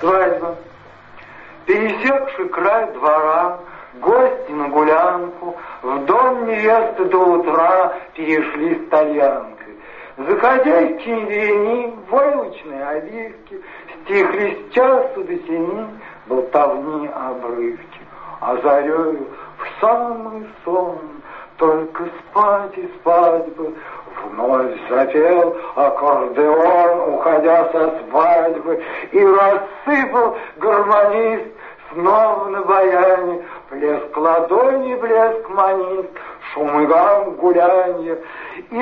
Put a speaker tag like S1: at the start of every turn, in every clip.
S1: Свадьба. Пересекший край двора, гости на гулянку, в дом невесты до утра перешли с тальянкой. За хозяйские верени, войлочные обивки, стихли с часу до семи болтовни обрывки. А зарею в самый сон только спать и спать бы. Вновь запел аккордеон, уходя со свадьбы, и рассыпал гармонист снова на баяне. Плеск ладони, блеск манист, шум и гам гулянья. И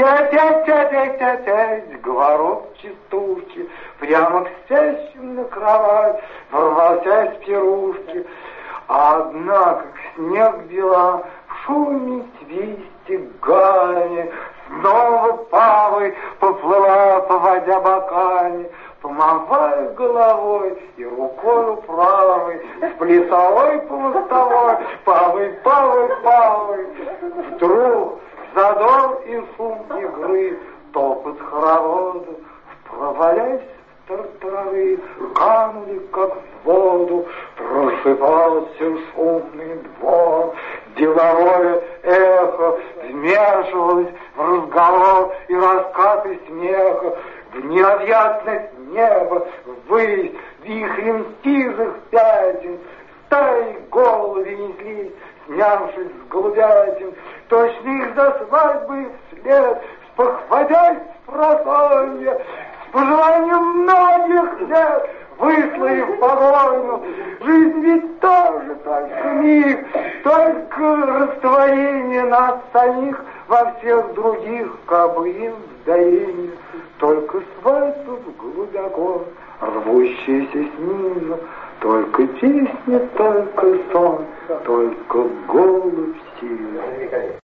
S1: опять говорок частушки, прямо к спящим на кровать ворвался с пирушки. Однако к снег бела в шуме, свисте, гане, снова павой поплыла, поводя боками, помывая головой и рукою правой, с плясовой по мостовой, павой. Вдруг задор и шум игры, топот хоровода, провалясь в тартарары, канули, как в воду, просыпался шумный двор. Деловое эхо вмешивалось в разговор и раскаты смеха, в необъятность неба, ввысь, вихрем сизых пятен, стаи головы неслись, снявшись с голубятин, точно их за свадьбой вслед, спохватясь с просонья, с пожеланием многих лет, выслали в погоню. Жизнь ведь тоже только миг, только растворение нас самих во всех других, как бы им вдаение. Только свадьба глубоко, рвущаяся с ним, только песня, только сон, только голубь сильный.